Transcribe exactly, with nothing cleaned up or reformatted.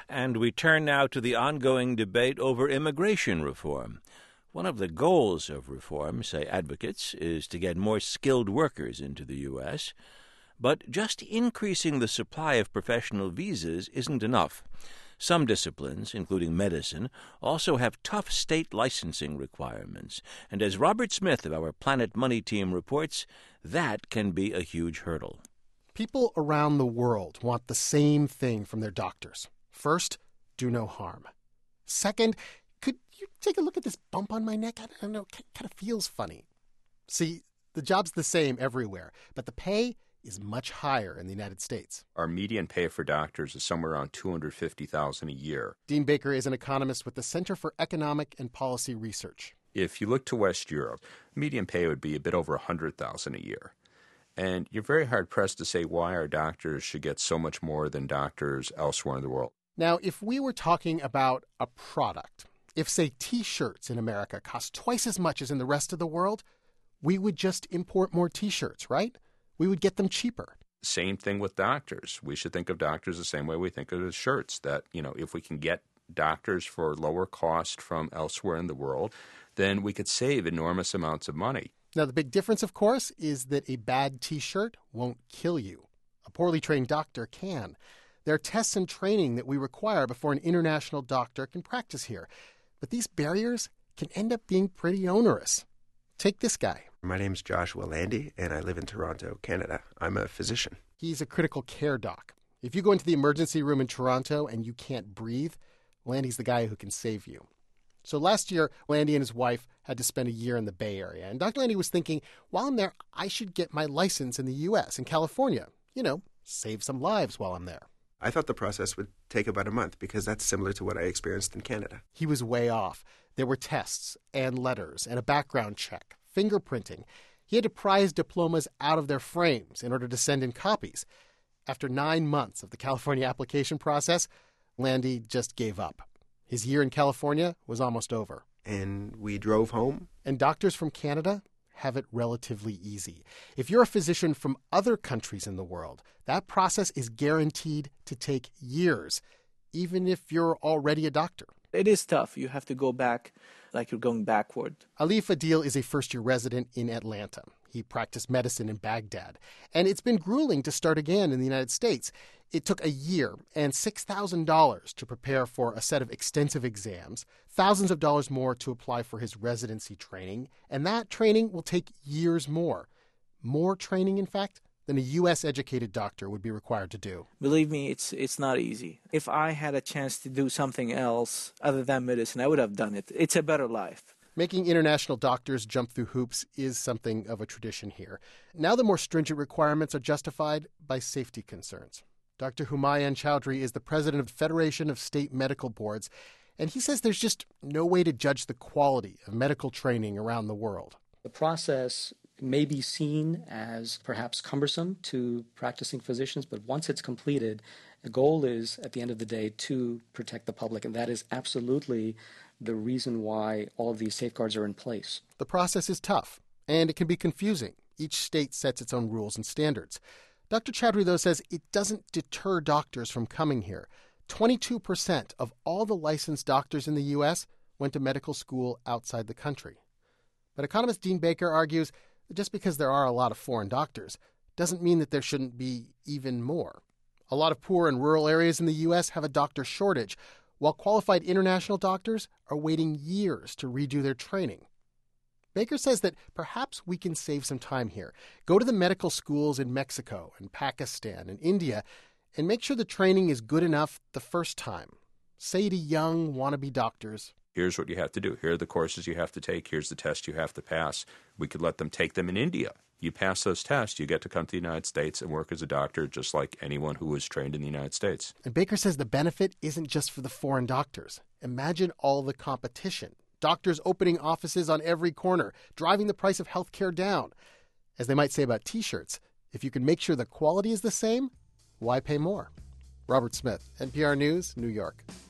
And we turn now to the ongoing debate over immigration reform. One of the goals of reform, say advocates, is to get more skilled workers into the U S, but just increasing the supply of professional visas isn't enough. Some disciplines, including medicine, also have tough state licensing requirements, and as Robert Smith of our Planet Money team reports, that can be a huge hurdle. People around the world want the same thing from their doctors. First, do no harm. Second, could you take a look at this bump on my neck? I don't know, it kind of feels funny. See, the job's the same everywhere, but the pay is much higher in the United States. Our median pay for doctors is somewhere around two hundred fifty thousand dollars a year. Dean Baker is an economist with the Center for Economic and Policy Research. If you look to West Europe, median pay would be a bit over one hundred thousand dollars a year. And you're very hard-pressed to say why our doctors should get so much more than doctors elsewhere in the world. Now, if we were talking about a product, if, say, T-shirts in America cost twice as much as in the rest of the world, we would just import more T-shirts, right? We would get them cheaper. Same thing with doctors. We should think of doctors the same way we think of the shirts, that, you know, if we can get doctors for lower cost from elsewhere in the world, then we could save enormous amounts of money. Now, the big difference, of course, is that a bad T-shirt won't kill you. A poorly trained doctor can. There are tests and training that we require before an international doctor can practice here. But these barriers can end up being pretty onerous. Take this guy. My name's Joshua Landy, and I live in Toronto, Canada. I'm a physician. He's a critical care doc. If you go into the emergency room in Toronto and you can't breathe, Landy's the guy who can save you. So last year, Landy and his wife had to spend a year in the Bay Area. And Doctor Landy was thinking, while I'm there, I should get my license in the U S, in California. You know, save some lives while I'm there. I thought the process would take about a month because that's similar to what I experienced in Canada. He was way off. There were tests and letters and a background check, fingerprinting. He had to pry his diplomas out of their frames in order to send in copies. After nine months of the California application process, Landy just gave up. His year in California was almost over. And we drove home. And doctors from Canada have it relatively easy. If you're a physician from other countries in the world, that process is guaranteed to take years, even if you're already a doctor. It is tough. You have to go back like you're going backward. Alif Adil is a first-year resident in Atlanta. He practiced medicine in Baghdad. And it's been grueling to start again in the United States. It took a year and six thousand dollars to prepare for a set of extensive exams, thousands of dollars more to apply for his residency training, and that training will take years more. More training, in fact, than a U S-educated doctor would be required to do. Believe me, it's it's not easy. If I had a chance to do something else other than medicine, I would have done it. It's a better life. Making international doctors jump through hoops is something of a tradition here. Now the more stringent requirements are justified by safety concerns. Doctor Humayun Chowdhury is the president of the Federation of State Medical Boards, and he says there's just no way to judge the quality of medical training around the world. The process may be seen as perhaps cumbersome to practicing physicians, but once it's completed, the goal is, at the end of the day, to protect the public, and that is absolutely the reason why all of these safeguards are in place. The process is tough, and it can be confusing. Each state sets its own rules and standards. Doctor Chowdhury, though, says it doesn't deter doctors from coming here. twenty-two percent of all the licensed doctors in the U S went to medical school outside the country. But economist Dean Baker argues that just because there are a lot of foreign doctors doesn't mean that there shouldn't be even more. A lot of poor and rural areas in the U S have a doctor shortage, while qualified international doctors are waiting years to redo their training. Baker says that perhaps we can save some time here. Go to the medical schools in Mexico and Pakistan and India and make sure the training is good enough the first time. Say to young wannabe doctors, here's what you have to do. Here are the courses you have to take. Here's the test you have to pass. We could let them take them in India. You pass those tests, you get to come to the United States and work as a doctor just like anyone who was trained in the United States. And Baker says the benefit isn't just for the foreign doctors. Imagine all the competition. Doctors opening offices on every corner, driving the price of health care down. As they might say about T-shirts, if you can make sure the quality is the same, why pay more? Robert Smith, N P R News, New York.